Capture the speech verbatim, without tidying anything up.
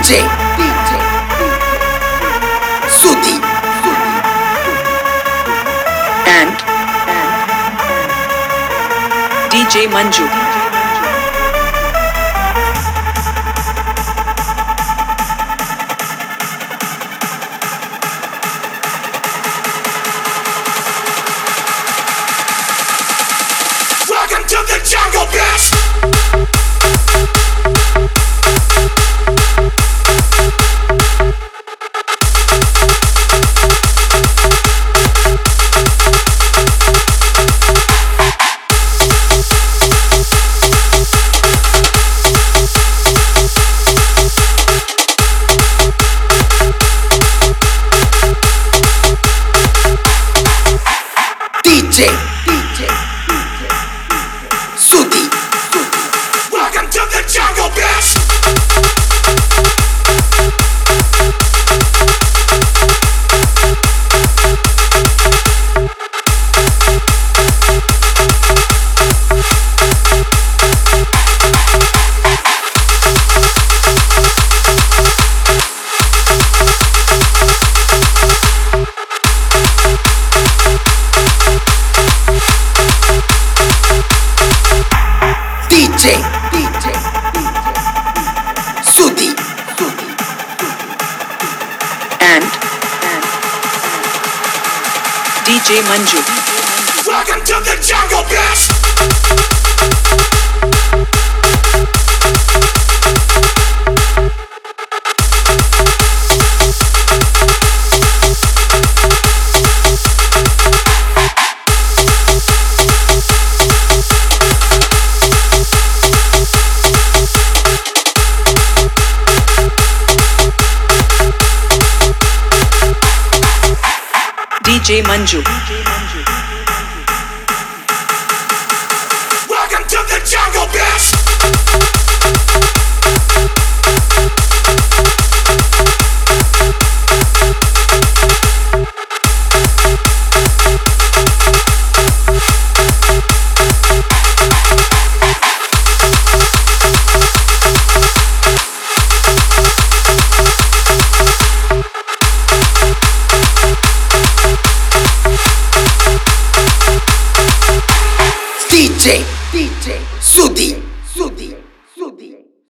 DJ, DJ, Sudhi, and D J Manju. Welcome to the Jungle Blast. DJ, DJ, Sudhi. Welcome to the Jungle Blast. DJ, DJ, Sudhi, and D J Manju. Welcome to the Jungle Blast. D J Manju. Welcome to the Jungle Blast. DJ, DJ, Sudhi.